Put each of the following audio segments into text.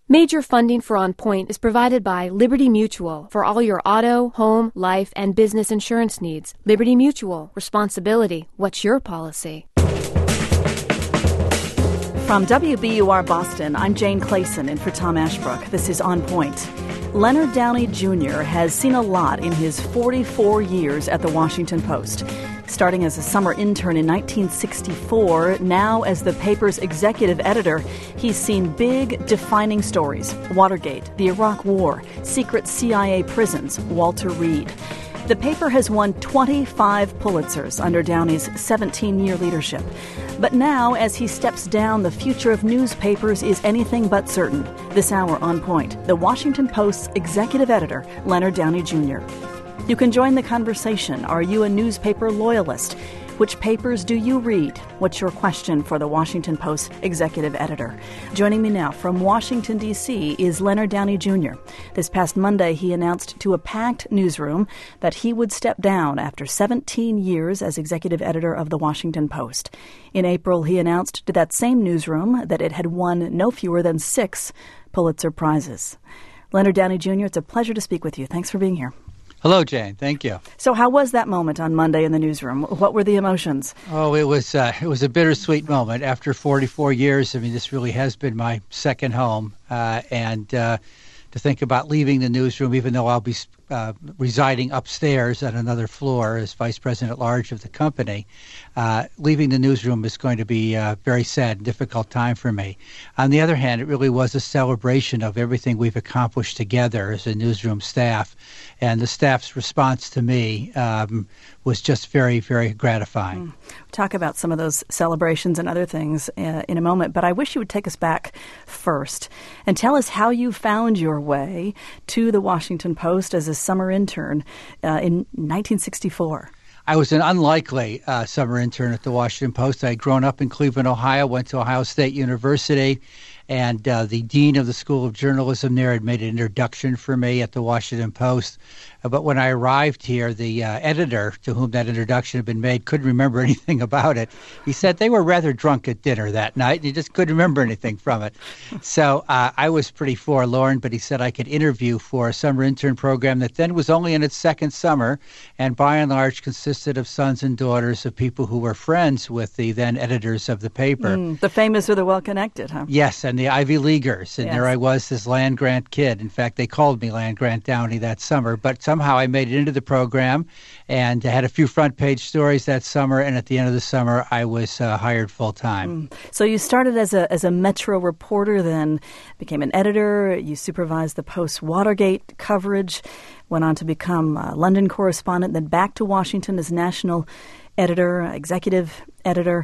Major funding for On Point is provided by Liberty Mutual for all your auto, home, life, and business insurance needs. Liberty Mutual. Responsibility. What's your policy? From WBUR Boston, I'm Jane Clayson in for Tom Ashbrook. This is On Point. Leonard Downey Jr. has seen a lot in his 44 years at the Washington Post. Starting as a summer intern in 1964, now as the paper's executive editor, he's seen big, defining stories. Watergate, the Iraq War, secret CIA prisons, Walter Reed. The paper has won 25 Pulitzers under Downey's 17-year leadership. But now, as he steps down, the future of newspapers is anything but certain. This hour On Point, the Washington Post's executive editor, Leonard Downey Jr. You can join the conversation. Are you a newspaper loyalist? Which papers do you read? What's your question for the Washington Post executive editor? Joining me now from Washington, D.C. is Leonard Downey Jr. This past Monday, he announced to a packed newsroom that he would step down after 17 years as executive editor of the Washington Post. In April, he announced to that same newsroom that it had won no fewer than 6 Pulitzer Prizes. Leonard Downey Jr., it's a pleasure to speak with you. Thanks for being here. Hello, Jane. Thank you. So how was that moment on Monday in the newsroom? What were the emotions? Oh, it was a bittersweet moment. After 44 years, I mean, this really has been my second home. And to think about leaving the newsroom, even though I'll be residing upstairs on another floor as vice president at large of the company, leaving the newsroom is going to be a very sad and difficult time for me. On the other hand, it really was a celebration of everything we've accomplished together as a newsroom staff. And the staff's response to me was just very, very gratifying. We'll talk about some of those celebrations and other things in a moment, but I wish you would take us back first and tell us how you found your way to the Washington Post as a summer intern in 1964. I was an unlikely summer intern at the Washington Post. I had grown up in Cleveland, Ohio, went to Ohio State University, and the dean of the School of Journalism there had made an introduction for me at the Washington Post. But when I arrived here, the editor to whom that introduction had been made couldn't remember anything about it. He said they were rather drunk at dinner that night, and he just couldn't remember anything from it. So I was pretty forlorn, but he said I could interview for a summer intern program that then was only in its second summer, and by and large consisted of sons and daughters of people who were friends with the then editors of the paper. The famous or the well-connected, huh? Yes, and the Ivy Leaguers. And yes. There I was, this land-grant kid. In fact, they called me land-grant Downey that summer. But somehow I made it into the program and had a few front-page stories that summer. And at the end of the summer, I was hired full-time. So you started as a Metro reporter, then became an editor. You supervised the Post's Watergate coverage, went on to become a London correspondent, then back to Washington as national editor, executive editor.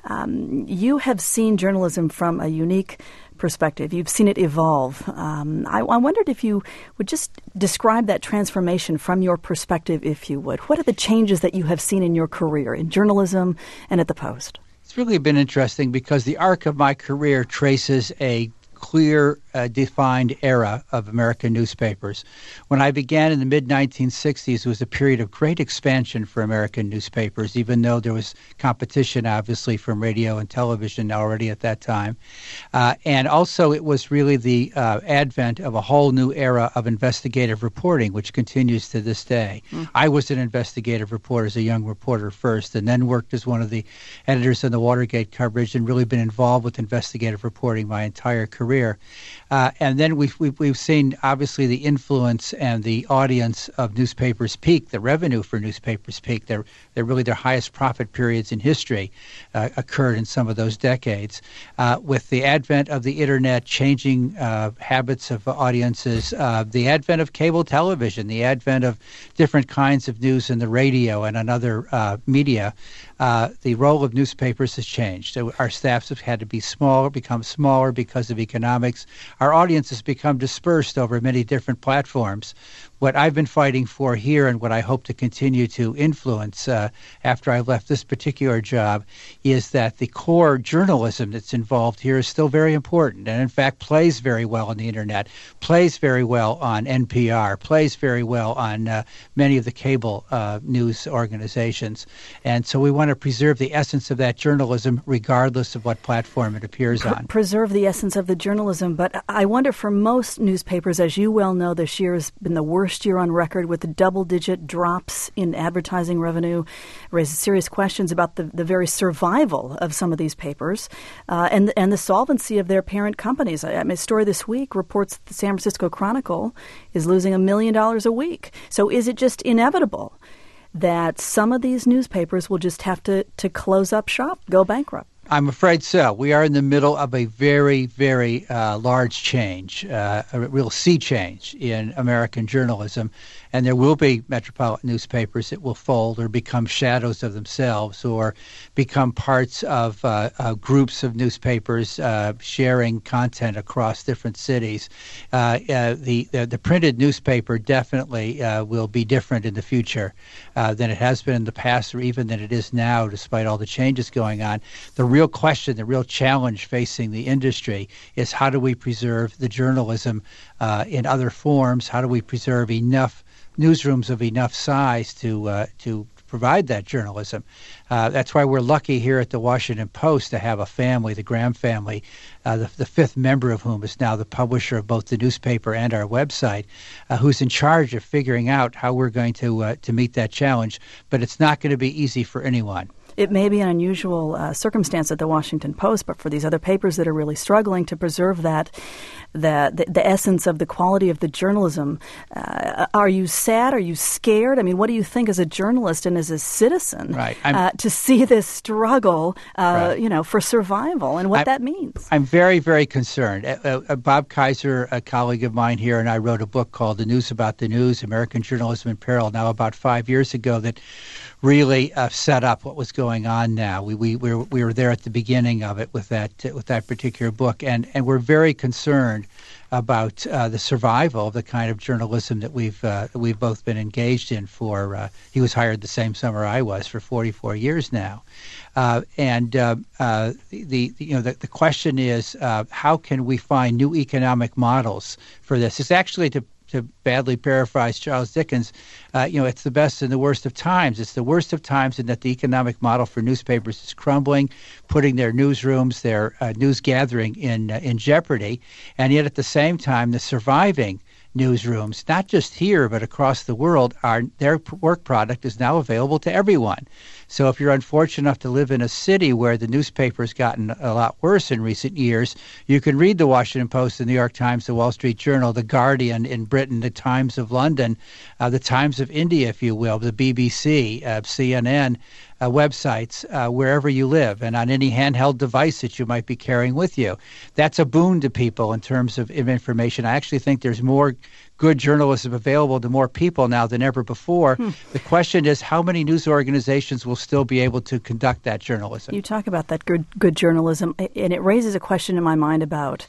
You have seen journalism from a unique perspective. You've seen it evolve. I wondered if you would just describe that transformation from your perspective, if you would. What are the changes that you have seen in your career in journalism and at the Post? It's really been interesting because the arc of my career traces a clear, defined era of American newspapers. When I began in the mid-1960s, it was a period of great expansion for American newspapers, even though there was competition, obviously, from radio and television already at that time. And also, it was really the advent of a whole new era of investigative reporting, which continues to this day. I was an investigative reporter as a young reporter first, and then worked as one of the editors on the Watergate coverage and really been involved with investigative reporting my entire career. And then we've seen, obviously, the influence and the audience of newspapers peak, the revenue for newspapers peak. They're really their highest profit periods in history occurred in some of those decades. With the advent of the Internet changing habits of audiences, the advent of cable television, the advent of different kinds of news in the radio and on other media, the role of newspapers has changed. So our staffs have had to become smaller because of economics. Our audience has become dispersed over many different platforms. what I've been fighting for here and what I hope to continue to influence after I left this particular job is that the core journalism that's involved here is still very important and, in fact, plays very well on the Internet, plays very well on NPR, plays very well on many of the cable news organizations. And so we want to preserve the essence of that journalism regardless of what platform it appears on. Preserve the essence of the journalism. But I wonder, for most newspapers, as you well know, this year has been the worst year on record with the double-digit drops in advertising revenue. Raises serious questions about the very survival of some of these papers and the solvency of their parent companies. A story this week reports that the San Francisco Chronicle is losing $1 million a week. So is it just inevitable that some of these newspapers will just have to close up shop, go bankrupt? I'm afraid so. We are in the middle of a very, very large change, a real sea change in American journalism. And there will be metropolitan newspapers that will fold or become shadows of themselves or become parts of groups of newspapers sharing content across different cities. The printed newspaper definitely will be different in the future than it has been in the past or even than it is now, despite all the changes going on. The real question, the real challenge facing the industry is how do we preserve the journalism in other forms? How do we preserve enough newsrooms of enough size to provide that journalism? That's why we're lucky here at the Washington Post to have a family, the Graham family, the fifth member of whom is now the publisher of both the newspaper and our website, who's in charge of figuring out how we're going to meet that challenge. But it's not going to be easy for anyone. It may be an unusual circumstance at the Washington Post, but for these other papers that are really struggling to preserve the essence of the quality of the journalism, are you sad? Are you scared? I mean, what do you think as a journalist and as a citizen to see this struggle, for survival and what that means? I'm very, very concerned. Bob Kaiser, a colleague of mine here, and I wrote a book called The News About the News, American Journalism in Peril, now about 5 years ago, that really set up what was going on now. We were there at the beginning of it with that particular book, and we're very concerned about the survival of the kind of journalism that we've both been engaged in for. He was hired the same summer I was for 44 years now, and the question is how can we find new economic models for this? It's actually to badly paraphrase Charles Dickens, it's the best and the worst of times. It's the worst of times in that the economic model for newspapers is crumbling, putting their newsrooms, their news gathering in jeopardy, and yet at the same time the surviving newsrooms, not just here but across the world, their work product is now available to everyone. So if you're unfortunate enough to live in a city where the newspaper has gotten a lot worse in recent years, you can read the Washington Post, the New York Times, the Wall Street Journal, the Guardian in Britain, the Times of London, the Times of India, if you will, the BBC, CNN, websites wherever you live and on any handheld device that you might be carrying with you. That's a boon to people in terms of information. I actually think there's more good journalism available to more people now than ever before. The question is how many news organizations will still be able to conduct that journalism? You talk about that good journalism, and it raises a question in my mind about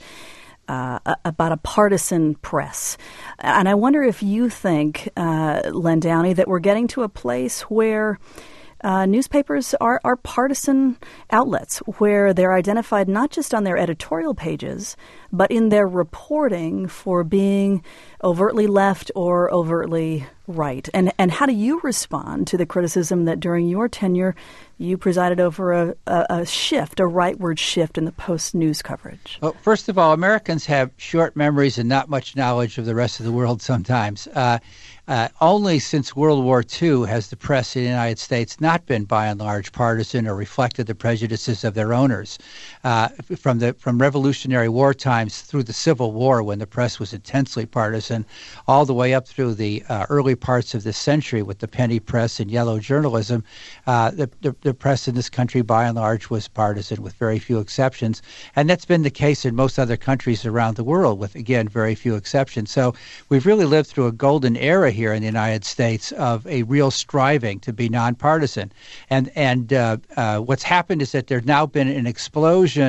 a partisan press. And I wonder if you think, Len Downie, that we're getting to a place where newspapers are partisan outlets where they're identified not just on their editorial pages, but in their reporting for being overtly left or overtly right. And how do you respond to the criticism that during your tenure you presided over a shift, a rightward shift in the Post news coverage? Well, first of all, Americans have short memories and not much knowledge of the rest of the world sometimes. Only since World War II has the press in the United States not been, by and large, partisan or reflected the prejudices of their owners. From Revolutionary War times through the Civil War, when the press was intensely partisan, all the way up through the early parts of this century with the penny press and yellow journalism, the press in this country, by and large, was partisan, with very few exceptions. And that's been the case in most other countries around the world, with, again, very few exceptions. So we've really lived through a golden era here in the United States of a real striving to be nonpartisan. And what's happened is that there's now been an explosion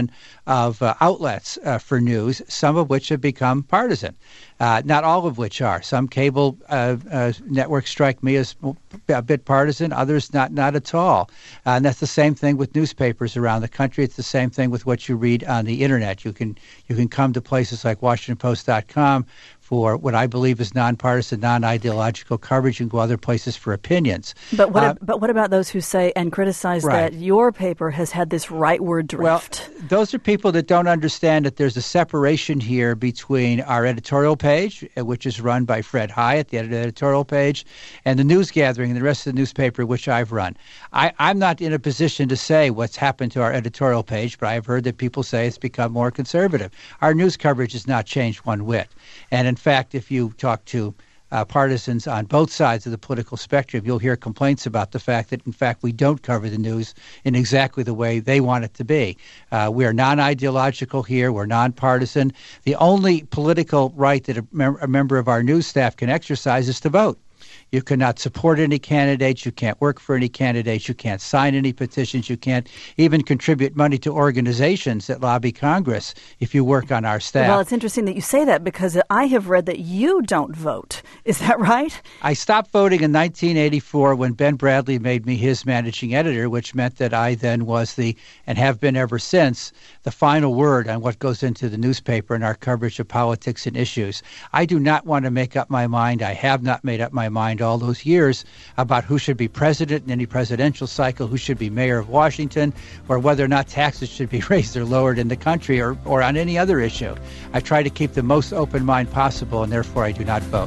outlets for news, some of which have become partisan. Not all of which are. Some cable networks strike me as a bit partisan, others not at all. And that's the same thing with newspapers around the country. It's the same thing with what you read on the internet. You can come to places like WashingtonPost.com for what I believe is nonpartisan, non-ideological coverage, and go other places for opinions. But what about those who say and criticize that your paper has had this rightward drift? Well, those are people that don't understand that there's a separation here between our editorial page, which is run by Fred Hyatt, the editorial page, and the news gathering and the rest of the newspaper, which I've run. I'm not in a position to say what's happened to our editorial page, but I've heard that people say it's become more conservative. Our news coverage has not changed one whit. And in fact, if you talk to partisans on both sides of the political spectrum, you'll hear complaints about the fact that, in fact, we don't cover the news in exactly the way they want it to be. We are non-ideological here. We're nonpartisan. The only political right that a member of our news staff can exercise is to vote. You cannot support any candidates. You can't work for any candidates. You can't sign any petitions. You can't even contribute money to organizations that lobby Congress if you work on our staff. Well, it's interesting that you say that because I have read that you don't vote. Is that right? I stopped voting in 1984 when Ben Bradley made me his managing editor, which meant that I then was and have been ever since, the final word on what goes into the newspaper and our coverage of politics and issues. I do not want to make up my mind. I have not made up my mind all those years about who should be president in any presidential cycle, who should be mayor of Washington, or whether or not taxes should be raised or lowered in the country or on any other issue. I try to keep the most open mind possible, and therefore I do not vote.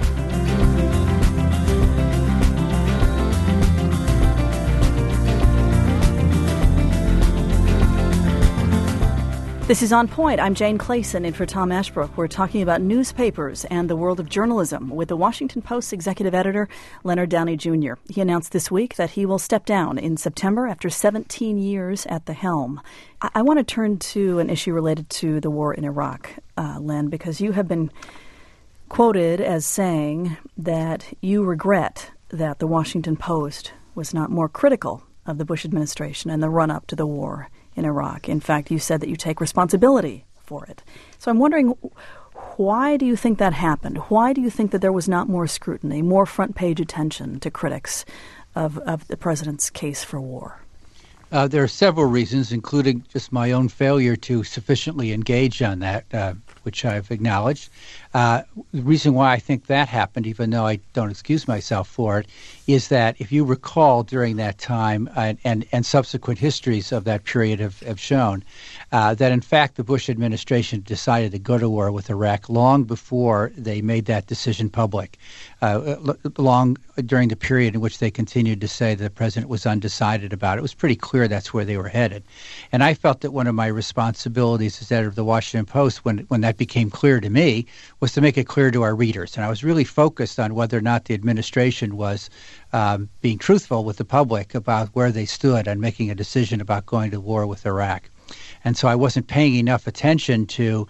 This is On Point. I'm Jane Clayson in for Tom Ashbrook. We're talking about newspapers and the world of journalism with the Washington Post's executive editor, Leonard Downey Jr. He announced this week that he will step down in September after 17 years at the helm. I want to turn to an issue related to the war in Iraq, Len, because you have been quoted as saying that you regret that the Washington Post was not more critical of the Bush administration and the run-up to the war in Iraq. In fact, you said that you take responsibility for it. So I'm wondering, why do you think that happened? Why do you think that there was not more scrutiny, more front-page attention to critics of the president's case for war? There are several reasons, including just my own failure to sufficiently engage on that, which I've acknowledged. The reason why I think that happened, even though I don't excuse myself for it, is that if you recall during that time and subsequent histories of that period have shown that, in fact, the Bush administration decided to go to war with Iraq long before they made that decision public, long during the period in which they continued to say that the president was undecided about it. It was pretty clear that's where they were headed. And I felt that one of my responsibilities as editor of the Washington Post, when that became clear to me, was to make it clear to our readers. And I was really focused on whether or not the administration was being truthful with the public about where they stood on making a decision about going to war with Iraq. And so I wasn't paying enough attention to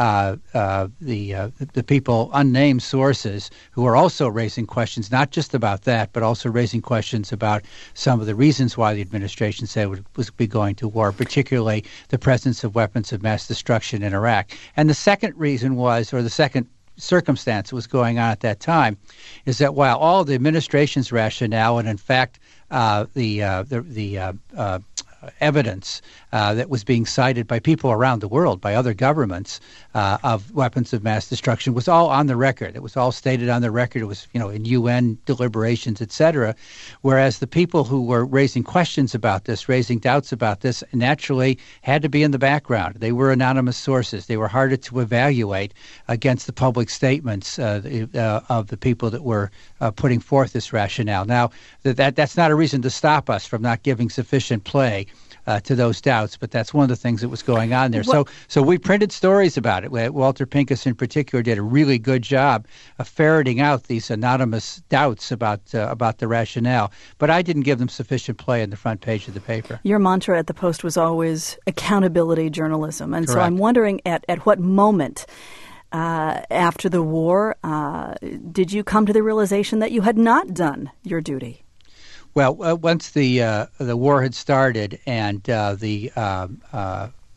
the people, unnamed sources, who are also raising questions, not just about that, but also raising questions about some of the reasons why the administration said it was be going to war, particularly the presence of weapons of mass destruction in Iraq. And the second reason was, or the second circumstance that was going on at that time, is that while all the administration's rationale and, in fact, the evidence that was being cited by people around the world, by other governments, of weapons of mass destruction was all on the record. It was all stated on the record. It was, in UN deliberations, et cetera. Whereas the people who were raising questions about this, raising doubts about this, naturally had to be in the background. They were anonymous sources. They were harder to evaluate against the public statements of the people that were putting forth this rationale. Now, that's not a reason to stop us from not giving sufficient play to those doubts, but that's one of the things that was going on there. So we printed stories about it. Walter Pincus in particular did a really good job of ferreting out these anonymous doubts about the rationale, but I didn't give them sufficient play on the front page of the paper. Your mantra at the Post was always accountability journalism, and Correct. So I'm wondering at what moment after the war did you come to the realization that you had not done your duty? Well, once the war had started and the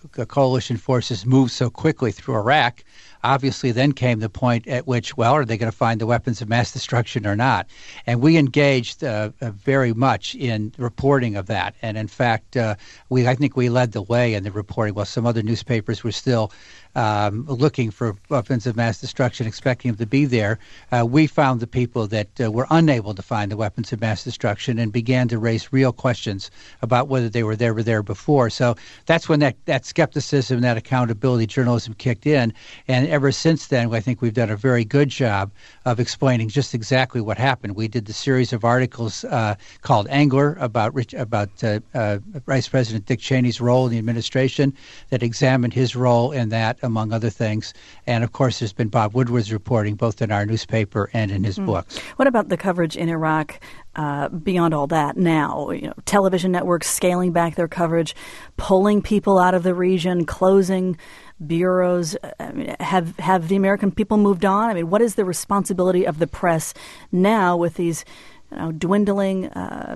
coalition forces moved so quickly through Iraq, obviously then came the point at which, well, are they going to find the weapons of mass destruction or not? And we engaged very much in reporting of that. And in fact, I think we led the way in the reporting, while some other newspapers were still looking for weapons of mass destruction, expecting them to be there. We found the people that were unable to find the weapons of mass destruction and began to raise real questions about whether they were there before. So that's when that skepticism, that accountability journalism kicked in. And ever since then, I think we've done a very good job of explaining just exactly what happened. We did the series of articles called Angler about Vice President Dick Cheney's role in the administration, that examined his role in that, among other things. And, of course, there's been Bob Woodward's reporting both in our newspaper and in his books. What about the coverage in Iraq beyond all that now? Television networks scaling back their coverage, pulling people out of the region, closing bureaus. Have the American people moved on? I mean, what is the responsibility of the press now with these dwindling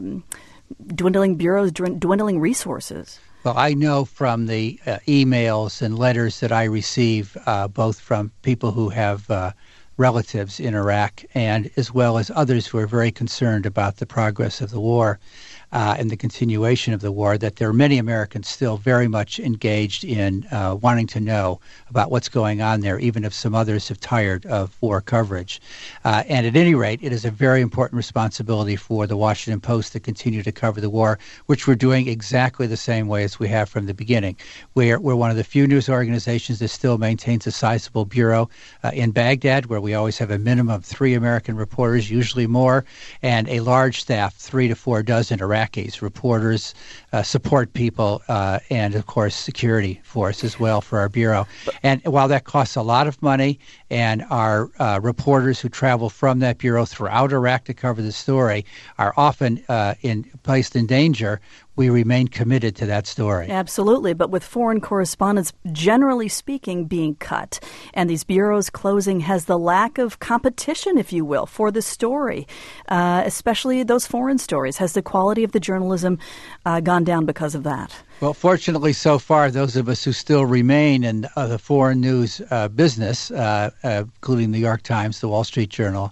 bureaus, dwindling resources? Well, I know from the emails and letters that I receive, both from people who have relatives in Iraq and as well as others who are very concerned about the progress of the war and the continuation of the war, that there are many Americans still very much engaged in wanting to know about what's going on there, even if some others have tired of war coverage. And at any rate, it is a very important responsibility for the Washington Post to continue to cover the war, which we're doing exactly the same way as we have from the beginning. We're one of the few news organizations that still maintains a sizable bureau in Baghdad, where we always have a minimum of 3 American reporters, usually more, and a large staff, 3 to 4 dozen Iraqis, reporters, support people, and, of course, security force as well for our bureau. And while that costs a lot of money, and our reporters who travel from that bureau throughout Iraq to cover the story are often placed in danger, we remain committed to that story. Absolutely. But with foreign correspondents, generally speaking, being cut and these bureaus closing, has the lack of competition, if you will, for the story, especially those foreign stories, has the quality of the journalism gone down because of that? Well, fortunately, so far, those of us who still remain in the foreign news business, including the New York Times, the Wall Street Journal,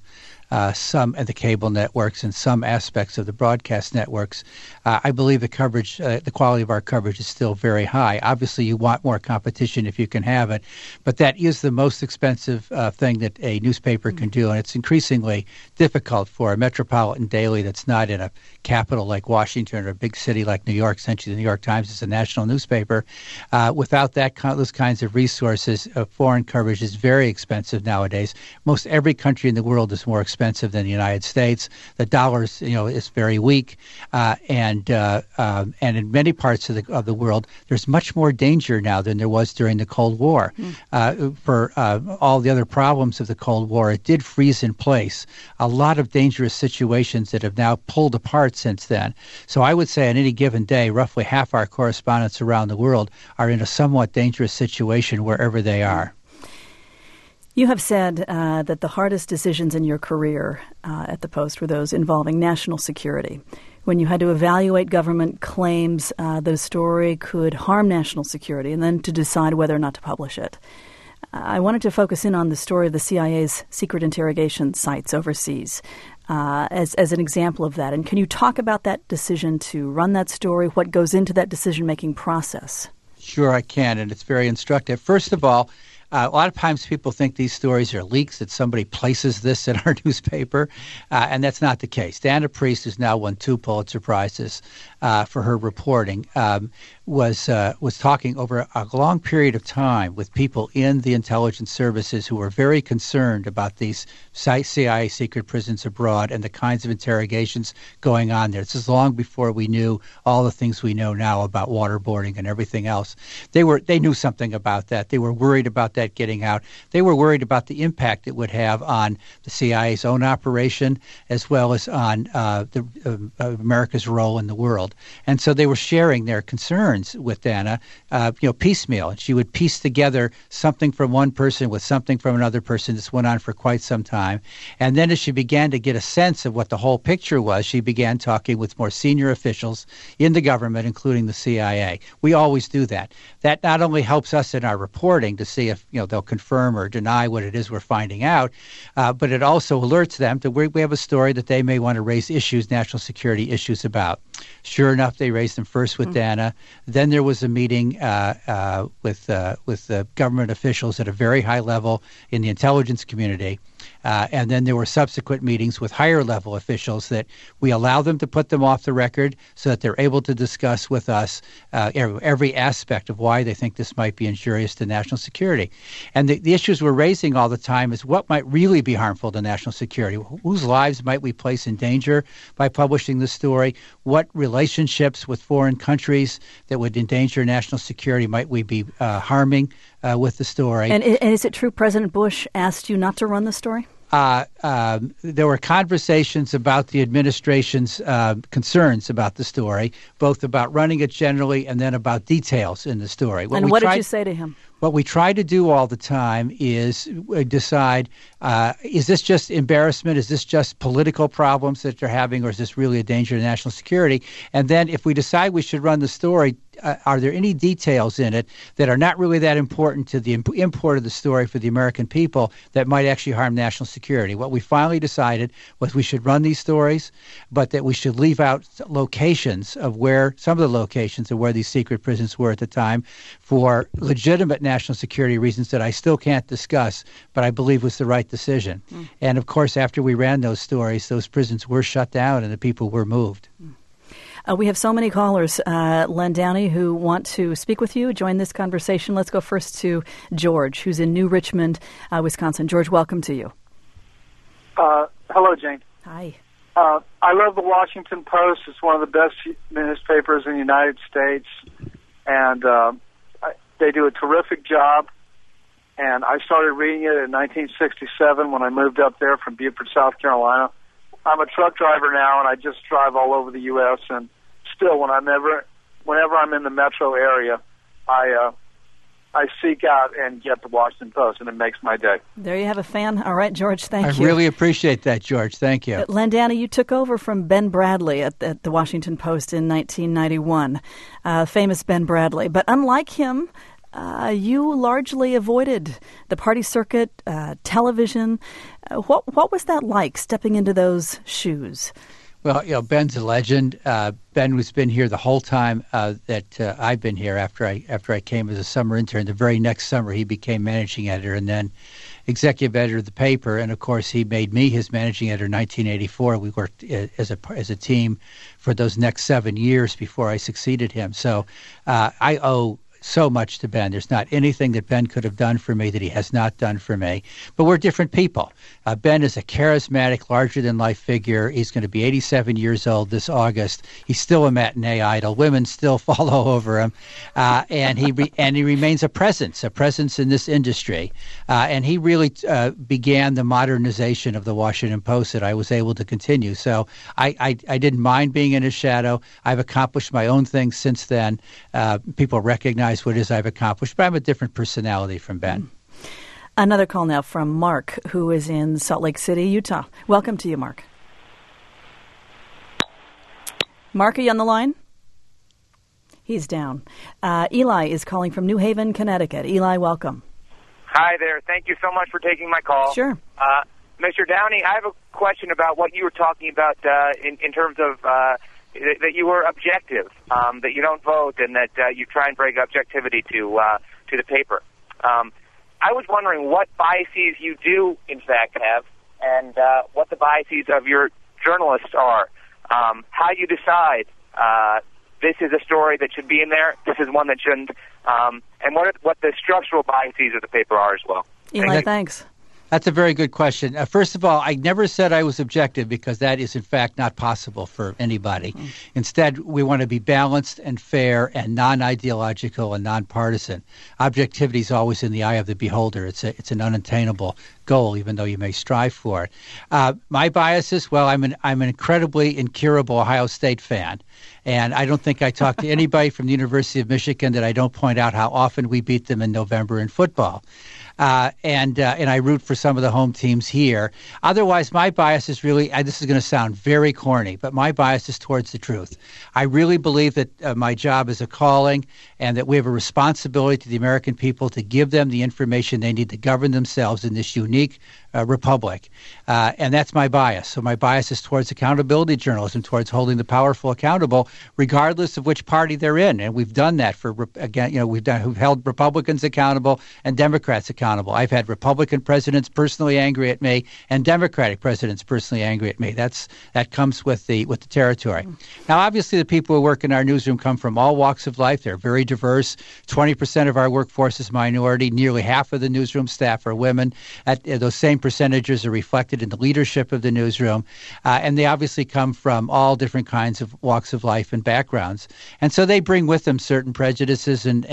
some of the cable networks and some aspects of the broadcast networks, I believe the coverage, the quality of our coverage is still very high. Obviously, you want more competition if you can have it, but that is the most expensive thing that a newspaper can do, and it's increasingly difficult for a metropolitan daily that's not in a capital like Washington or a big city like New York. Essentially, the New York Times is a national newspaper. Without those kinds of resources, foreign coverage is very expensive nowadays. Most every country in the world is more expensive than the United States. The dollar is very weak, and in many parts of the world, there's much more danger now than there was during the Cold War. For all the other problems of the Cold War, it did freeze in place a lot of dangerous situations that have now pulled apart since then. So I would say on any given day, roughly half our correspondents around the world are in a somewhat dangerous situation wherever they are. You have said that the hardest decisions in your career at the Post were those involving national security. When you had to evaluate government claims that a story could harm national security and then to decide whether or not to publish it. I wanted to focus in on the story of the CIA's secret interrogation sites overseas as an example of that. And can you talk about that decision to run that story, what goes into that decision-making process? Sure, I can, and it's very instructive. First of all, a lot of times people think these stories are leaks, that somebody places this in our newspaper, and that's not the case. Dana Priest, who's now won 2 Pulitzer Prizes for her reporting, was talking over a long period of time with people in the intelligence services who were very concerned about these CIA secret prisons abroad and the kinds of interrogations going on there. This is long before we knew all the things we know now about waterboarding and everything else. They knew something about that. They were worried about that that getting out. They were worried about the impact it would have on the CIA's own operation as well as on America's role in the world. And so they were sharing their concerns with Dana, piecemeal. And she would piece together something from one person with something from another person. This went on for quite some time. And then as she began to get a sense of what the whole picture was, she began talking with more senior officials in the government, including the CIA. We always do that. That not only helps us in our reporting to see if they'll confirm or deny what it is we're finding out, but it also alerts them that we have a story that they may want to raise issues, national security issues about. Sure enough, they raised them first with Dana. Then there was a meeting with the government officials at a very high level in the intelligence community. And then there were subsequent meetings with higher level officials that we allow them to put them off the record so that they're able to discuss with us every aspect of why they think this might be injurious to national security. And the issues we're raising all the time is what might really be harmful to national security. Whose lives might we place in danger by publishing this story? What relationships with foreign countries that would endanger national security might we be harming with the story? And is it true President Bush asked you not to run the story? There were conversations about the administration's concerns about the story, both about running it generally and then about details in the story. And what did you say to him? What we try to do all the time is decide, is this just embarrassment? Is this just political problems that they're having, or is this really a danger to national security? And then if we decide we should run the story, are there any details in it that are not really that important to the import of the story for the American people that might actually harm national security? What we finally decided was we should run these stories, but that we should leave out locations of some of the locations of where these secret prisons were at the time for legitimate national security reasons that I still can't discuss, but I believe was the right decision. And of course, after we ran those stories, those prisons were shut down and the people were moved. We have so many callers, Len Downey, who want to speak with you, join this conversation. Let's go first to George, who's in New Richmond, Wisconsin. George, welcome to you. Hello, Jane. Hi. I love the Washington Post. It's one of the best newspapers in the United States, and they do a terrific job. And I started reading it in 1967 when I moved up there from Beaufort, South Carolina. I'm a truck driver now, and I just drive all over the U.S., and still, whenever I'm in the metro area, I seek out and get the Washington Post, and it makes my day. There you have a fan. All right, George, thank you. I really appreciate that, George. Thank you. Len Downey, you took over from Ben Bradlee at the Washington Post in 1991, famous Ben Bradlee. But unlike him, you largely avoided the party circuit, television. What was that like, stepping into those shoes? Well, Ben's a legend. Ben has been here the whole time that I've been here. After I came as a summer intern, the very next summer he became managing editor and then executive editor of the paper. And of course, he made me his managing editor in 1984. We worked as a team for those next 7 years before I succeeded him. So I owe so much to Ben. There's not anything that Ben could have done for me that he has not done for me. But we're different people. Ben is a charismatic, larger-than-life figure. He's going to be 87 years old this August. He's still a matinee idol. Women still fall all over him. And he remains a presence in this industry. And he really began the modernization of the Washington Post that I was able to continue. So I didn't mind being in his shadow. I've accomplished my own things since then. People recognize what it is I've accomplished, but I'm a different personality from Ben. Another call now from Mark, who is in Salt Lake City, Utah. Welcome to you, Mark. Mark, are you on the line? He's down. Eli is calling from New Haven, Connecticut. Eli, welcome. Hi there. Thank you so much for taking my call. Sure. Mr. Downey, I have a question about what you were talking about in terms of that you were objective, that you don't vote, and that you try and bring objectivity to the paper. I was wondering what biases you do, in fact, have, and what the biases of your journalists are. How you decide this is a story that should be in there, this is one that shouldn't, and what the structural biases of the paper are as well. Eli, thanks. That's a very good question. First of all, I never said I was objective because that is, in fact, not possible for anybody. Instead, we want to be balanced and fair and non-ideological and nonpartisan. Objectivity is always in the eye of the beholder. It's an unattainable goal, even though you may strive for it. My biases, well, I'm an incredibly incurable Ohio State fan. And I don't think I talk to anybody from the University of Michigan that I don't point out how often we beat them in November in football. And I root for some of the home teams here. Otherwise, my bias is really, this is going to sound very corny, but my bias is towards the truth. I really believe that my job is a calling and that we have a responsibility to the American people to give them the information they need to govern themselves in this unique republic. And that's my bias. So my bias is towards accountability journalism, towards holding the powerful accountable, regardless of which party they're in. And we've done that we've held Republicans accountable and Democrats accountable. I've had Republican presidents personally angry at me and Democratic presidents personally angry at me. That comes with the territory. Now, obviously, the people who work in our newsroom come from all walks of life. They're very diverse. 20% of our workforce is minority. Nearly half of the newsroom staff are women. Those same percentages are reflected in the leadership of the newsroom, and they obviously come from all different kinds of walks of life and backgrounds, and so they bring with them certain prejudices and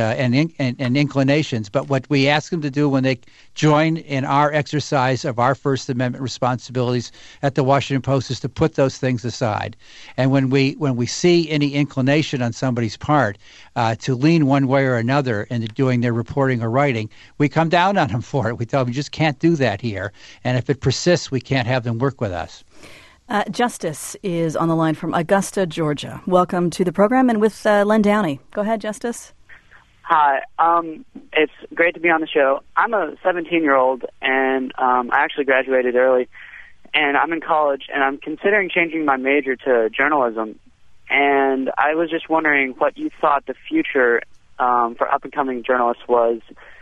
inclinations. But what we ask them to do when they join in our exercise of our First Amendment responsibilities at the Washington Post is to put those things aside. And when we see any inclination on somebody's part to lean one way or another in doing their reporting or writing, we come down on them for it. We tell them, you just can't do that here. And if it persists, we can't have them work with us. Justice is on the line from Augusta, Georgia. Welcome to the program, and with Len Downey. Go ahead, Justice. Hi. It's great to be on the show. I'm a 17-year-old, and I actually graduated early, and I'm in college, and I'm considering changing my major to journalism. And I was just wondering what you thought the future for up-and-coming journalists was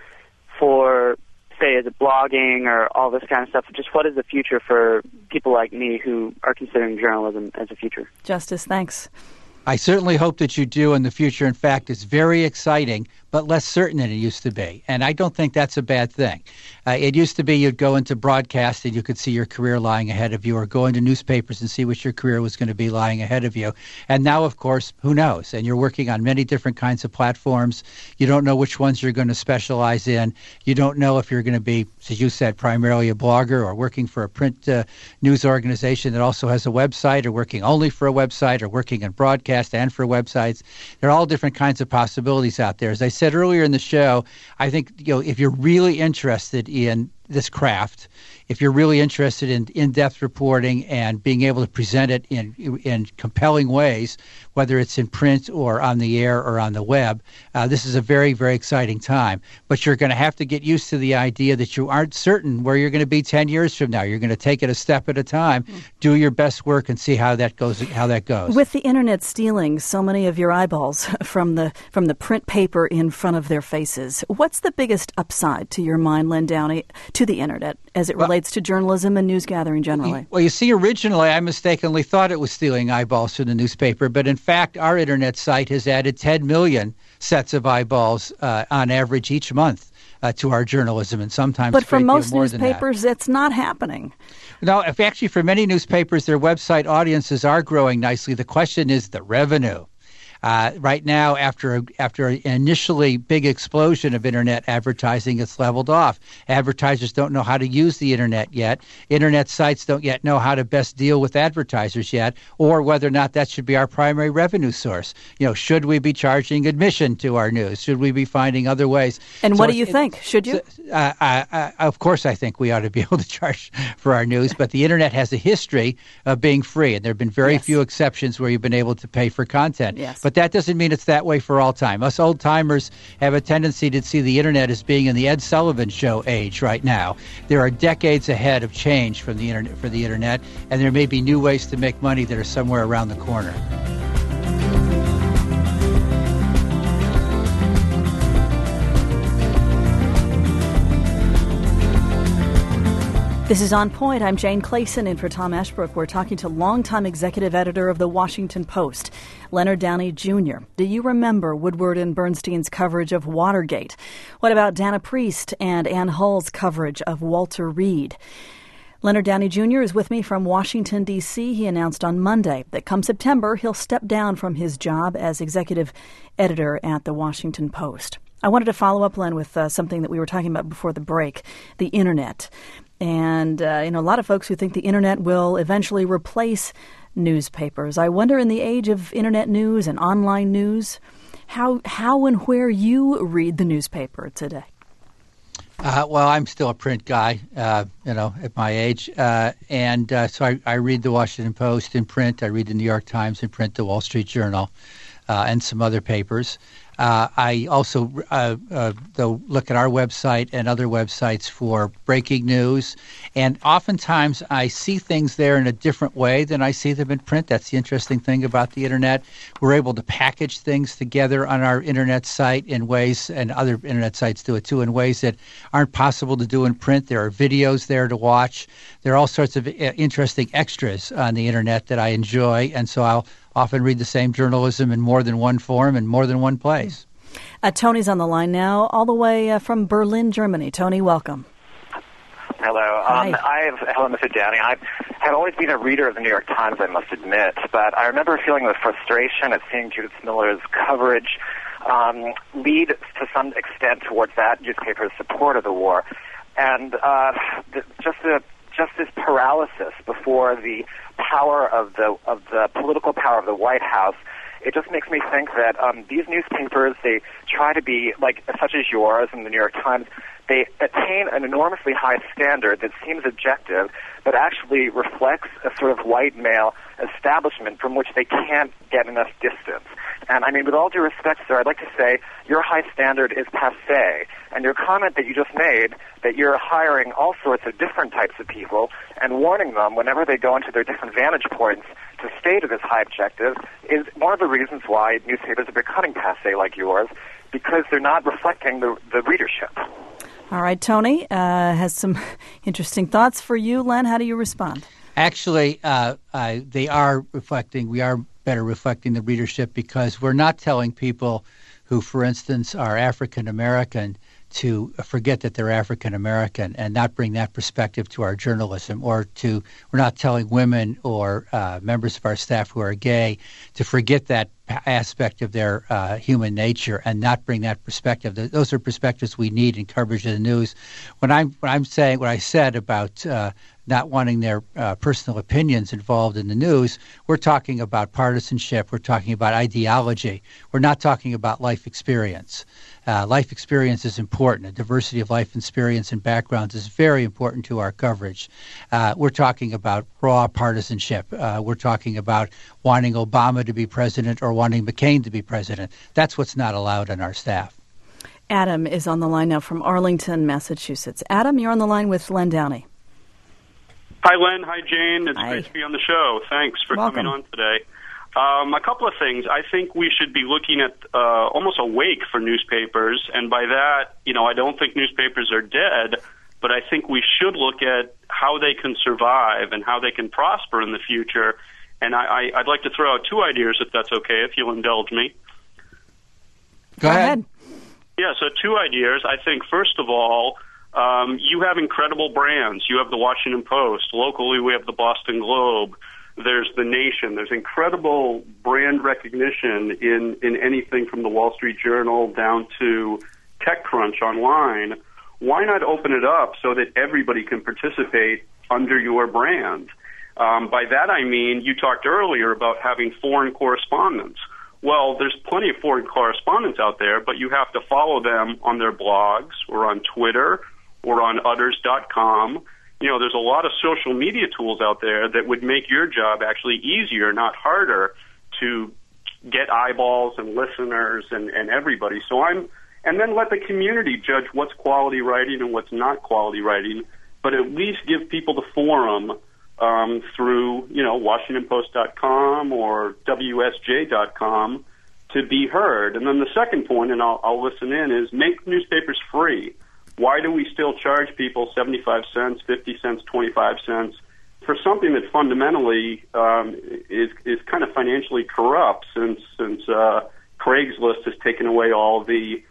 for, say, is it blogging or all this kind of stuff? Just what is the future for people like me who are considering journalism as a future? Justice, thanks. I certainly hope that you do, and the future, in fact, is very exciting, but less certain than it used to be. And I don't think that's a bad thing. It used to be you'd go into broadcast and you could see your career lying ahead of you, or go into newspapers and see what your career was going to be lying ahead of you. And now, of course, who knows? And you're working on many different kinds of platforms. You don't know which ones you're going to specialize in. You don't know if you're going to be, as you said, primarily a blogger or working for a print news organization that also has a website, or working only for a website, or working in broadcast and for websites. There are all different kinds of possibilities out there. As I said earlier in the show, I think if you're really interested in this craft, if you're really interested in in-depth reporting and being able to present it in compelling ways, whether it's in print or on the air or on the web, this is a very, very exciting time. But you're going to have to get used to the idea that you aren't certain where you're going to be 10 years from now. You're going to take it a step at a time, do your best work, and see how that goes. With the internet stealing so many of your eyeballs from the print paper in front of their faces, what's the biggest upside to your mind, Len Downey, to the internet as it relates to journalism and news gathering generally? Well, you see, originally I mistakenly thought it was stealing eyeballs from the newspaper, but in fact, our internet site has added 10 million sets of eyeballs on average each month to our journalism, and sometimes. But for most newspapers, that's not happening. No, actually, for many newspapers, their website audiences are growing nicely. The question is the revenue. Right now, after an initially big explosion of internet advertising, it's leveled off. Advertisers don't know how to use the internet yet. Internet sites don't yet know how to best deal with advertisers yet, or whether or not that should be our primary revenue source. Should we be charging admission to our news? Should we be finding other ways? And what do you think? Should you? Of course, I think we ought to be able to charge for our news, but the internet has a history of being free, and there have been very few exceptions where you've been able to pay for content. Yes. But that doesn't mean it's that way for all time. Us old-timers have a tendency to see the internet as being in the Ed Sullivan Show age right now. There are decades ahead of change for the internet, and there may be new ways to make money that are somewhere around the corner. This is On Point. I'm Jane Clayson in for Tom Ashbrook. We're talking to longtime executive editor of The Washington Post, Leonard Downey Jr. Do you remember Woodward and Bernstein's coverage of Watergate? What about Dana Priest and Ann Hull's coverage of Walter Reed? Leonard Downey Jr. is with me from Washington, D.C. He announced on Monday that come September, he'll step down from his job as executive editor at The Washington Post. I wanted to follow up, Len, with something that we were talking about before the break, the Internet. And, a lot of folks who think the Internet will eventually replace newspapers. I wonder, in the age of Internet news and online news, how and where you read the newspaper today. Well, I'm still a print guy, at my age. So I read the Washington Post in print. I read the New York Times in print, the Wall Street Journal, and some other papers. I also look at our website and other websites for breaking news. And oftentimes I see things there in a different way than I see them in print. That's the interesting thing about the Internet. We're able to package things together on our Internet site in ways, and other Internet sites do it too, in ways that aren't possible to do in print. There are videos there to watch. There are all sorts of interesting extras on the Internet that I enjoy. And so I'll often read the same journalism in more than one form and more than one place. Tony's on the line now, all the way from Berlin, Germany. Tony, welcome. Hello. Hello, Mr. Downey. I have always been a reader of the New York Times, I must admit, but I remember feeling the frustration at seeing Judith Miller's coverage lead to some extent towards that newspaper's support of the war. And just this paralysis before the power of the political power of the White House, it just makes me think that these newspapers, they try to be like such as yours and the New York Times. They attain an enormously high standard that seems objective, but actually reflects a sort of white male establishment from which they can't get enough distance. And I mean, with all due respect, sir, I'd like to say your high standard is passé. And your comment that you just made, that you're hiring all sorts of different types of people and warning them whenever they go into their different vantage points to stay to this high objective, is one of the reasons why newspapers are becoming passé like yours, because they're not reflecting the readership. All right, Tony has some interesting thoughts for you. Len, how do you respond? Actually, they are reflecting. We are better reflecting the readership because we're not telling people who, for instance, are African American to forget that they're African American and not bring that perspective to our journalism, we're not telling women or members of our staff who are gay to forget that aspect of their human nature and not bring that perspective. Those are perspectives we need in coverage of the news. When I'm saying what I said about not wanting their personal opinions involved in the news, we're talking about partisanship. We're talking about ideology. We're not talking about life experience. Life experience is important. A diversity of life experience and backgrounds is very important to our coverage. We're talking about raw partisanship. We're talking about wanting Obama to be president or wanting McCain to be president. That's what's not allowed on our staff. Adam is on the line now from Arlington, Massachusetts. Adam, you're on the line with Len Downey. Hi, Len. Hi, Jane. It's Hi. great to be on the show. Thanks for Welcome. coming on today. A couple of things. I think we should be looking at almost a wake for newspapers, and by that, I don't think newspapers are dead, but I think we should look at how they can survive and how they can prosper in the future. And I'd like to throw out two ideas, if that's okay, if you'll indulge me. Go ahead. Yeah, so two ideas. I think, first of all, you have incredible brands. You have the Washington Post. Locally, we have the Boston Globe. There's the Nation. There's incredible brand recognition in anything from the Wall Street Journal down to TechCrunch online. Why not open it up so that everybody can participate under your brand? By that I mean, you talked earlier about having foreign correspondents. Well, there's plenty of foreign correspondents out there, but you have to follow them on their blogs or on Twitter or on others.com. There's a lot of social media tools out there that would make your job actually easier, not harder, to get eyeballs and listeners and everybody. And then let the community judge what's quality writing and what's not quality writing, but at least give people the forum through, WashingtonPost.com or WSJ.com to be heard. And then the second point, and I'll listen in, is make newspapers free. why do we still charge people 75 cents, 50 cents, 25 cents for something that fundamentally is kind of financially corrupt since Craigslist has taken away all the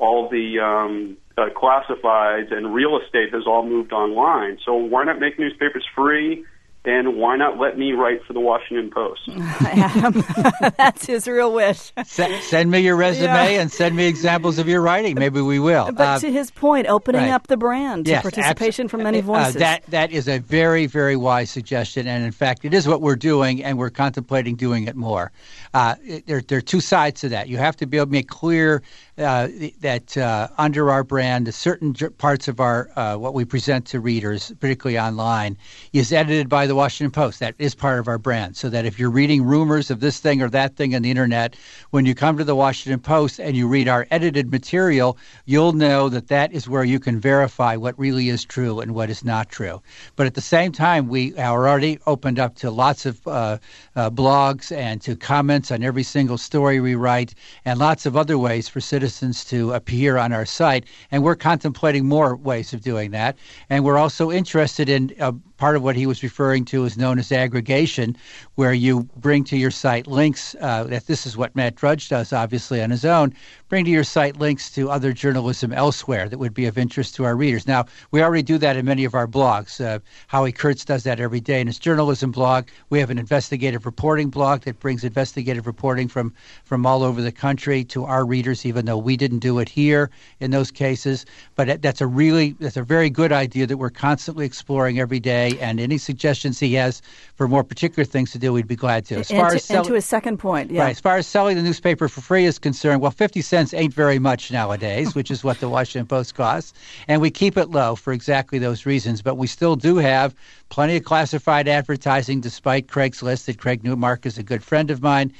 classifieds, and real estate has all moved online. So why not make newspapers free? And why not let me write for the Washington Post? Adam, that's his real wish. Send me your resume and send me examples of your writing. Maybe we will. But to his point, opening up the brand to participation from many voices. That is a very, very wise suggestion. And in fact, it is what we're doing, and we're contemplating doing it more. There are two sides to that. You have to be able to make clear that under our brand, certain parts of our what we present to readers, particularly online, is edited by the Washington Post. That is part of our brand, so that if you're reading rumors of this thing or that thing on the internet, when you come to the Washington Post and you read our edited material, you'll know that that is where you can verify what really is true and what is not true. But at the same time, we are already opened up to lots of blogs and to comments on every single story we write, and lots of other ways for citizens to appear on our site. And we're contemplating more ways of doing that. And we're also interested in part of what he was referring to is known as aggregation, where you bring to your site links. That this is what Matt Drudge does, obviously, on his own. Bring to your site links to other journalism elsewhere that would be of interest to our readers. Now, we already do that in many of our blogs. Howie Kurtz does that every day in his journalism blog. We have an investigative reporting blog that brings investigative reporting from all over the country to our readers, even though we didn't do it here in those cases. But that's a very good idea that we're constantly exploring every day. And any suggestions he has for more particular things to do, we'd be glad to. And to his second point, right, as far as selling the newspaper for free is concerned, well, 50 cents ain't very much nowadays, which is what the Washington Post costs. And we keep it low for exactly those reasons. But we still do have plenty of classified advertising, despite Craigslist, that Craig Newmark is a good friend of mine.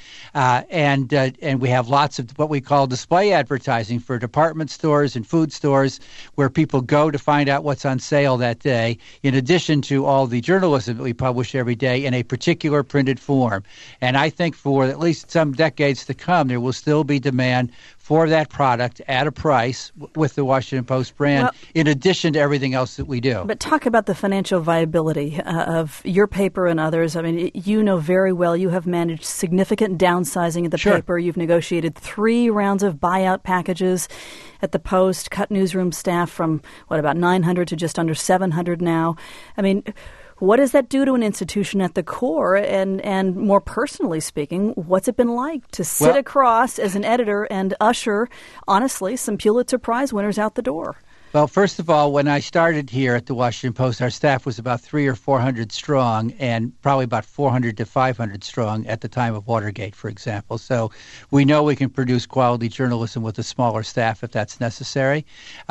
And we have lots of what we call display advertising for department stores and food stores, where people go to find out what's on sale that day, in addition to all the journalism that we publish every day in a particular printed form. And I think for at least some decades to come, there will still be demand for that product at a price with the Washington Post brand, in addition to everything else that we do. But talk about the financial viability of your paper and others. I mean, you know very well you have managed significant downsizing of the paper. You've negotiated 3 rounds of buyout packages at the Post, cut newsroom staff from, about 900 to just under 700 now. I mean, what does that do to an institution at the core? And more personally speaking, what's it been like to sit across as an editor and usher, honestly, some Pulitzer Prize winners out the door? Well, first of all, when I started here at the Washington Post, our staff was about 300 or 400 strong, and probably about 400 to 500 strong at the time of Watergate, for example. So we know we can produce quality journalism with a smaller staff if that's necessary.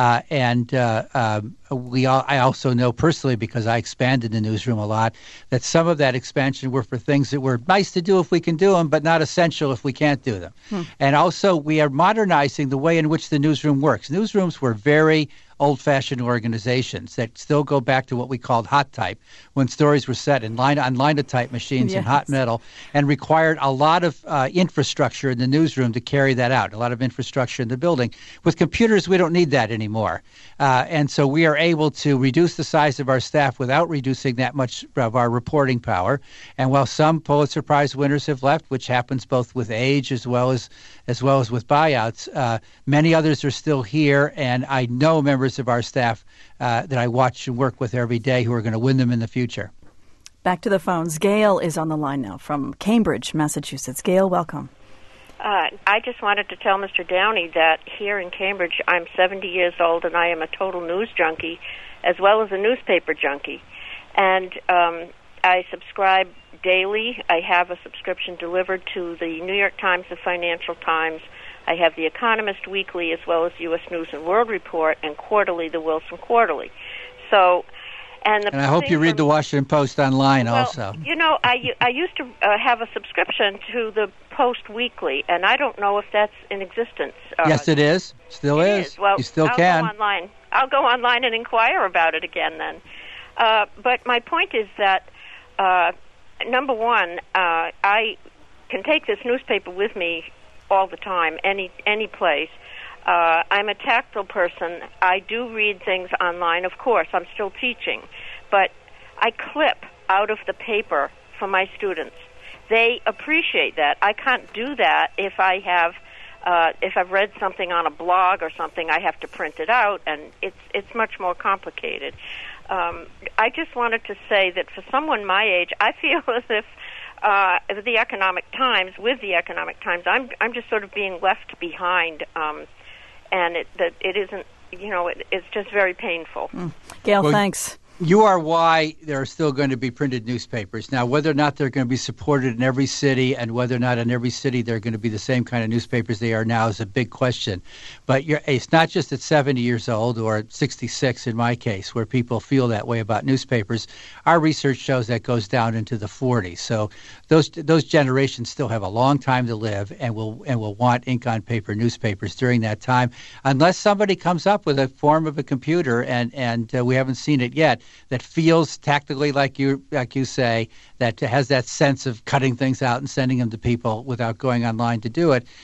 I also know personally, because I expanded the newsroom a lot, that some of that expansion were for things that were nice to do if we can do them, but not essential if we can't do them. And also, we are modernizing the way in which the newsroom works. Newsrooms were very old-fashioned organizations that still go back to what we called hot type, when stories were set on linotype machines in hot metal, and required a lot of infrastructure in the newsroom to carry that out, a lot of infrastructure in the building. With computers, we don't need that anymore. And so we are able to reduce the size of our staff without reducing that much of our reporting power. And while some Pulitzer Prize winners have left, which happens both with age as well as with buyouts, many others are still here, and I know members of our staff that I watch and work with every day who are going to win them in the future. Back to the phones. Gail is on the line now from Cambridge, Massachusetts. Gail, welcome. I just wanted to tell Mr. Downey that here in Cambridge, I'm 70 years old, and I am a total news junkie as well as a newspaper junkie. And I subscribe daily. I have a subscription delivered to the New York Times, the Financial Times. I have The Economist Weekly, as well as U.S. News and World Report, and quarterly, the Wilson Quarterly. So, and I hope you read the Washington Post online also. You know, I used to have a subscription to the Post Weekly, and I don't know if that's in existence. Yes, it is. Still is. Well, you still can. I'll go online and inquire about it again then. But my point is that, number one, I can take this newspaper with me all the time, any place. I'm a tactile person. I do read things online, of course. I'm still teaching. But I clip out of the paper for my students. They appreciate that. I can't do that if I've read something on a blog or something. I have to print it out, and it's much more complicated. I just wanted to say that for someone my age, I feel as if with the Economic Times, I'm just sort of being left behind, and it isn't. It's just very painful. Gail, thanks. You are why there are still going to be printed newspapers. Now, whether or not they're going to be supported in every city and whether or not in every city they're going to be the same kind of newspapers they are now is a big question. But it's not just at 70 years old or at 66 in my case where people feel that way about newspapers. Our research shows that goes down into the 40s. So those generations still have a long time to live and will want ink on paper newspapers during that time, unless somebody comes up with a form of a computer and we haven't seen it yet, that feels tactically like you say, that has that sense of cutting things out and sending them to people without going online to do it.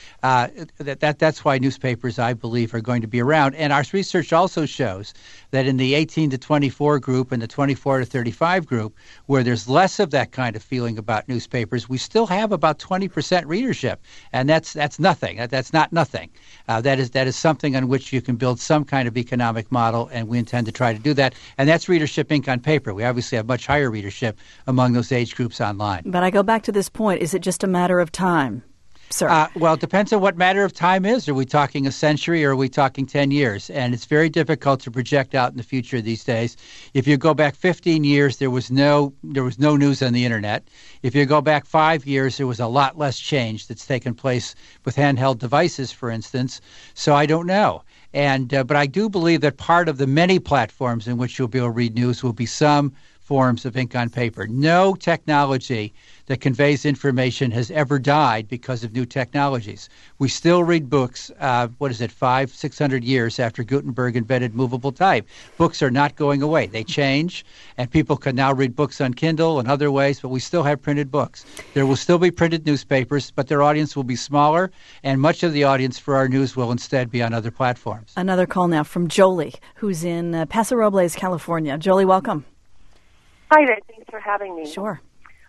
That's why newspapers, I believe, are going to be around. And our research also shows that in the 18 to 24 group and the 24 to 35 group, where there's less of that kind of feeling about newspapers, we still have about 20% readership, and that's nothing. That's not nothing. That is something on which you can build some kind of economic model, and we intend to try to do that. And that's readership ink on paper. We obviously have much higher readership among those age groups online. But I go back to this point. Is it just a matter of time, sir? Well, it depends on what matter of time is. Are we talking a century or are we talking 10 years? And it's very difficult to project out in the future these days. If you go back 15 years, there was no news on the Internet. If you go back 5 years, there was a lot less change that's taken place with handheld devices, for instance. So I don't know. But I do believe that part of the many platforms in which you'll be able to read news will be some forms of ink on paper. No technology that conveys information has ever died because of new technologies. We still read books, 500-600 years after Gutenberg invented movable type. Books are not going away. They change, and people can now read books on Kindle and other ways, but we still have printed books. There will still be printed newspapers, but their audience will be smaller, and much of the audience for our news will instead be on other platforms. Another call now from Jolie, who's in Paso Robles, California. Jolie, welcome. Hi there. Thanks for having me. Sure.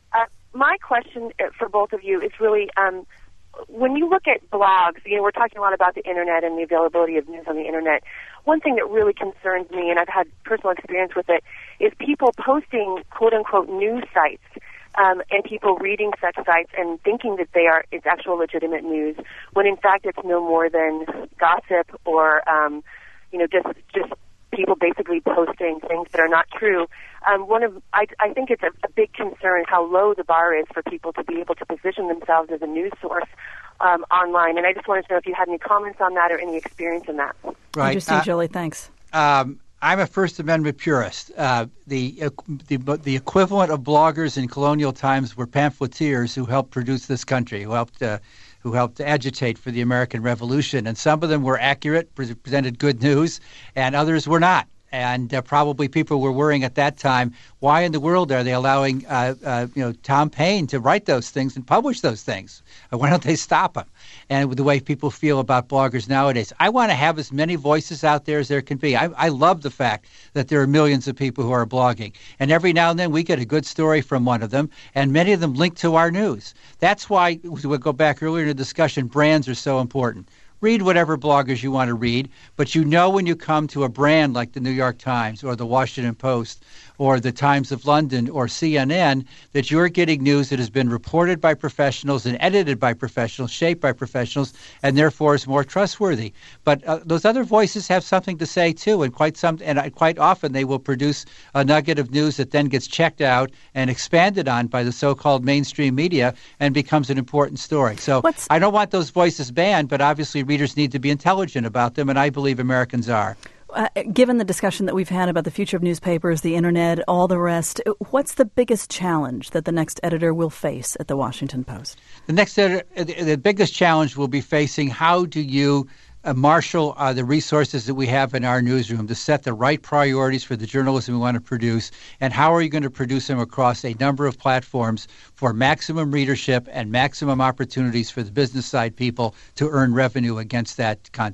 My question for both of you is really, when you look at blogs, we're talking a lot about the Internet and the availability of news on the Internet. One thing that really concerns me, and I've had personal experience with it, is people posting quote-unquote news sites and people reading such sites and thinking that it's actual legitimate news, when in fact it's no more than gossip or, just people basically posting things that are not true. I think it's a big concern how low the bar is for people to be able to position themselves as a news source online. And I just wanted to know if you had any comments on that or any experience in that. Right. Interesting, Jolie. Thanks. I'm a First Amendment purist. The equivalent of bloggers in colonial times were pamphleteers who helped produce this country, who helped agitate for the American Revolution. And some of them were accurate, presented good news, and others were not. And probably people were worrying at that time, why in the world are they allowing Tom Paine to write those things and publish those things? Why don't they stop him? And with the way people feel about bloggers nowadays, I want to have as many voices out there as there can be. I love the fact that there are millions of people who are blogging. And every now and then we get a good story from one of them, and many of them link to our news. That's why, we'll go back earlier in the discussion, brands are so important. Read whatever bloggers you want to read, but when you come to a brand like the New York Times or the Washington Post or the Times of London or CNN, that you're getting news that has been reported by professionals and edited by professionals, shaped by professionals, and therefore is more trustworthy. But those other voices have something to say too, and quite often they will produce a nugget of news that then gets checked out and expanded on by the so-called mainstream media and becomes an important story. So I don't want those voices banned, but obviously readers need to be intelligent about them, and I believe Americans are. Given the discussion that we've had about the future of newspapers, the Internet, all the rest, what's the biggest challenge that the next editor will face at the Washington Post? The biggest challenge will be facing how do you marshal the resources that we have in our newsroom to set the right priorities for the journalism we want to produce, and how are you going to produce them across a number of platforms for maximum readership and maximum opportunities for the business side people to earn revenue against that content.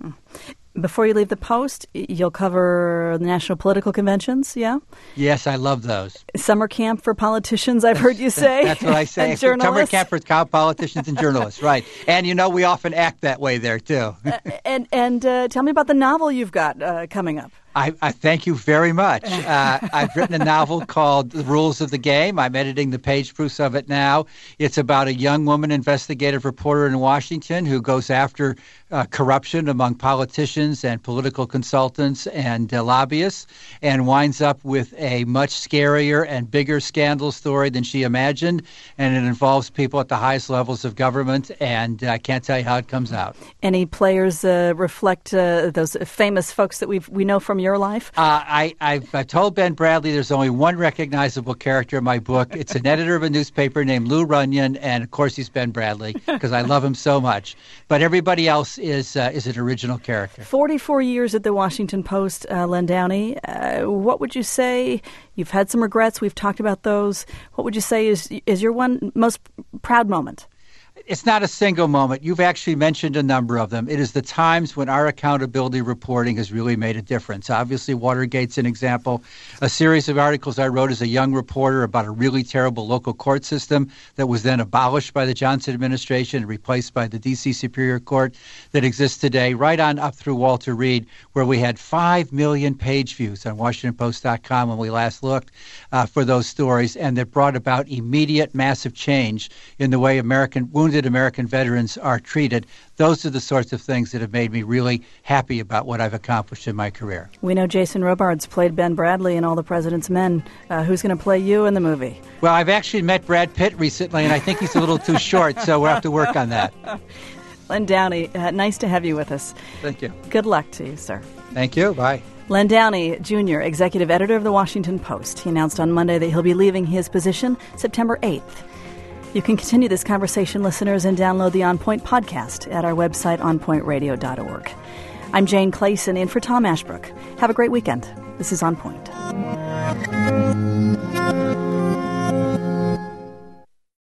Before you leave the Post, you'll cover the national political conventions, yeah? Yes, I love those. Summer camp for politicians, I've heard you say. That's what I say. Summer camp for politicians and journalists, right. And, we often act that way there, too. And tell me about the novel you've got coming up. I thank you very much. I've written a novel called The Rules of the Game. I'm editing the page proofs of it now. It's about a young woman investigative reporter in Washington who goes after corruption among politicians and political consultants and lobbyists and winds up with a much scarier and bigger scandal story than she imagined. And it involves people at the highest levels of government, and I can't tell you how it comes out. Any players reflect those famous folks that we know from your life? I've told Ben Bradley there's only one recognizable character in my book. It's an editor of a newspaper named Lou Runyon, and of course he's Ben Bradley because I love him so much. But everybody else is an original character. 44 years at the Washington Post, Len Downey. What would you say? You've had some regrets. We've talked about those. What would you say is your one most proud moment? It's not a single moment. You've actually mentioned a number of them. It is the times when our accountability reporting has really made a difference. Obviously, Watergate's an example. A series of articles I wrote as a young reporter about a really terrible local court system that was then abolished by the Johnson administration and replaced by the D.C. Superior Court that exists today, right on up through Walter Reed, where we had 5 million page views on WashingtonPost.com when we last looked for those stories, and that brought about immediate, massive change in the way wounded American veterans are treated. Those are the sorts of things that have made me really happy about what I've accomplished in my career. We know Jason Robards played Ben Bradley in All the President's Men. Who's going to play you in the movie? Well, I've actually met Brad Pitt recently, and I think he's a little too short, so we'll have to work on that. Len Downey, nice to have you with us. Thank you. Good luck to you, sir. Thank you. Bye. Len Downey, Jr., executive editor of the Washington Post. He announced on Monday that he'll be leaving his position September 8th. You can continue this conversation, listeners, and download the On Point podcast at our website, onpointradio.org. I'm Jane Clayson, in for Tom Ashbrook. Have a great weekend. This is On Point.